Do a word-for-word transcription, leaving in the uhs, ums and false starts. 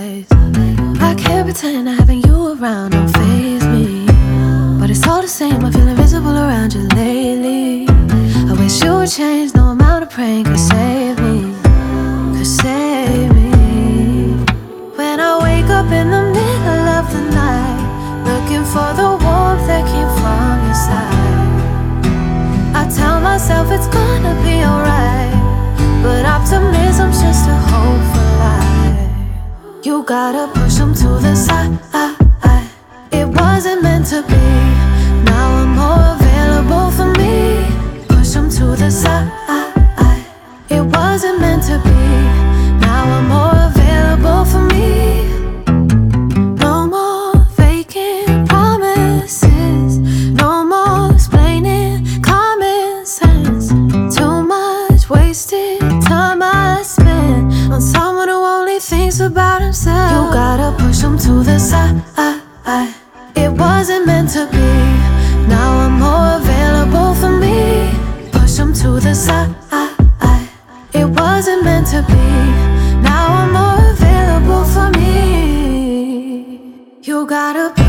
eyes. I can't pretend that having you around don't faze me, but it's all the same, I feel invisible around you lately. I wish you would change, no amount of praying could save me, could save me. When I wake up in the middle of the night, looking for the warmth that came from your side, I tell myself it's gonna be alright, but optimism's just a hope for life. You gotta push them to the side. It wasn't meant to be. Now I'm more available for me. Push them to the side. It wasn't meant to be. Now I'm more available for me. No more vacant promises. No more explaining common sense. Too much wasted time I spent on someone who only thinks about himself. You gotta push them to the side. It wasn't meant to be. Now I'm more available for me. Push them to the side. It wasn't meant to be. Now I'm more available for me. You gotta